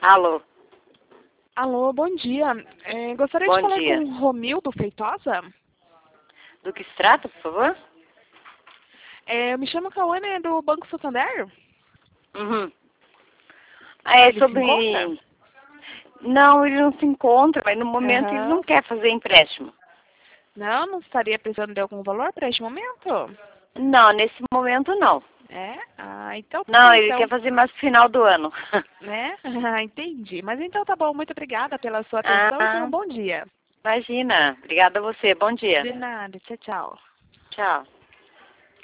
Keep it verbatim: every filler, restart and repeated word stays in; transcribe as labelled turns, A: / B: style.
A: Alô,
B: Alô, bom dia. É, gostaria
A: bom
B: de falar
A: dia.
B: com o Romildo Feitosa.
A: Do que se trata, por favor?
B: É, eu me chamo Cauane, é do Banco Santander.
A: Uhum. Ah, é
B: Ele se
A: sobre...
B: encontra?
A: Não, ele não se encontra, mas no momento ele
B: Aham.
A: não quer fazer empréstimo.
B: Não, não estaria precisando de algum valor para este momento?
A: Não, nesse momento não.
B: É? Ah, então tá
A: Não,
B: bom,
A: ele quer
B: então.
A: fazer mais no final do ano.
B: Né? Ah, entendi. Mas então tá bom, muito obrigada pela sua atenção e tenha um
A: Ah,
B: bom dia.
A: imagina. Obrigada a você. Bom dia.
B: De nada, tchau, tchau.
A: Tchau.